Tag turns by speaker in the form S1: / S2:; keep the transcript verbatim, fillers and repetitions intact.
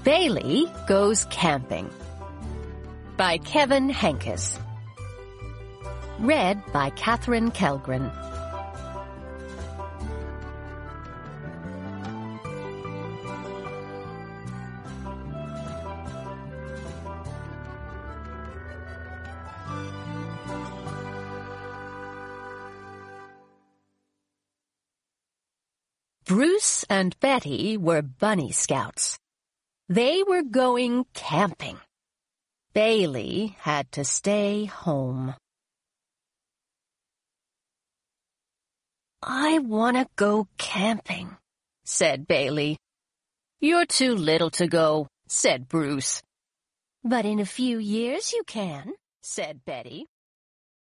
S1: Bailey Goes Camping by Kevin Henkes. Read by Catherine Kellgren. Bruce and Betty were Bunny Scouts. They were going camping. Bailey had to stay home. "I want to go camping," said Bailey. "You're too little to go," said Bruce. "But in a few years you can," said Betty.